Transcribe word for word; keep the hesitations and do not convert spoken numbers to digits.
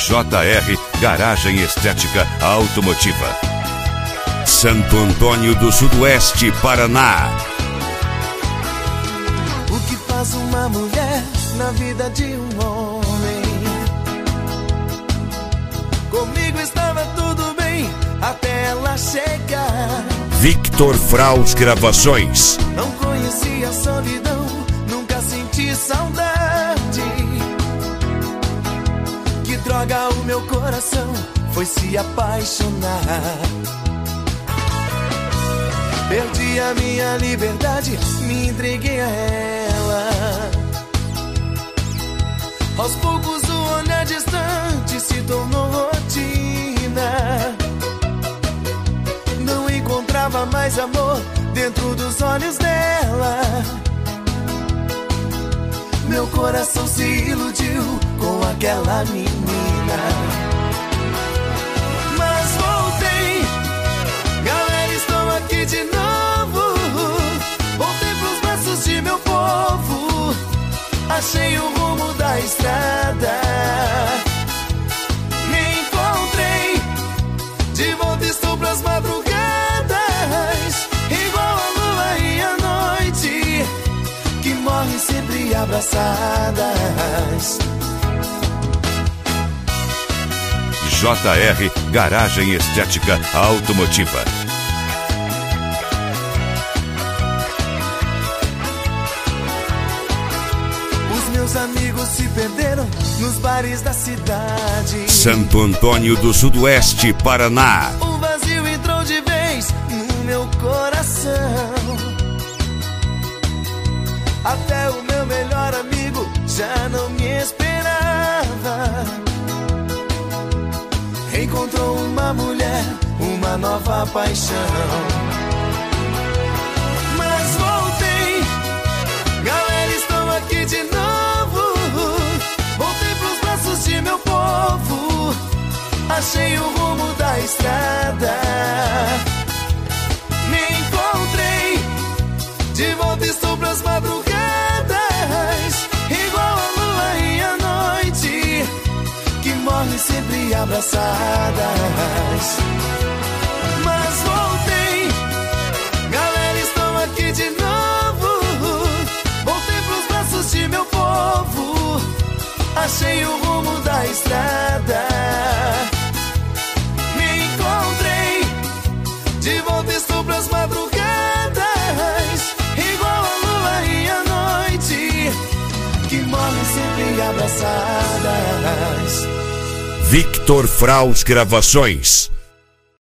J R Garagem Estética Automotiva. Santo Antônio do Sudoeste, Paraná. O que faz uma mulher na vida de um homem? Comigo estava tudo bem até ela chegar. Victor Fraus Gravações. Não conhecia a solidão, nunca senti saudade. Que droga, o meu coração foi se apaixonar. Perdi a minha liberdade, me entreguei a ela. Aos poucos o olhar distante se tornou rotina. Não encontrava mais amor dentro dos olhos dela. Meu coração se iludiu com aquela menina. Mas voltei, galera, estou aqui de novo. Voltei pros braços de meu povo. Achei o rumo da estrada. Me encontrei, de volta estou pras madrugadas. Igual a lua e a noite, que morrem sempre abraçadas. J R Garagem Estética Automotiva. Os meus amigos se perderam nos bares da cidade. Santo Antônio do Sudoeste, Paraná. O vazio entrou de vez no meu coração. Até o meu melhor amigo já não me esperava. Encontrou uma mulher, uma nova paixão. Mas voltei, galera, estou aqui de novo. Voltei pros braços de meu povo. Achei o rumo da estrada. Me encontrei, de volta estou pras madrugadas. Igual a lua e a noite, que morrem sempre abraçadas. Mas voltei, galera, estou aqui de novo. Voltei pros braços de meu povo. Achei o rumo da estrada. Me encontrei, de volta estou pras madrugadas. Igual a lua e a noite, que morrem sempre abraçadas. Victor Fraus Gravações.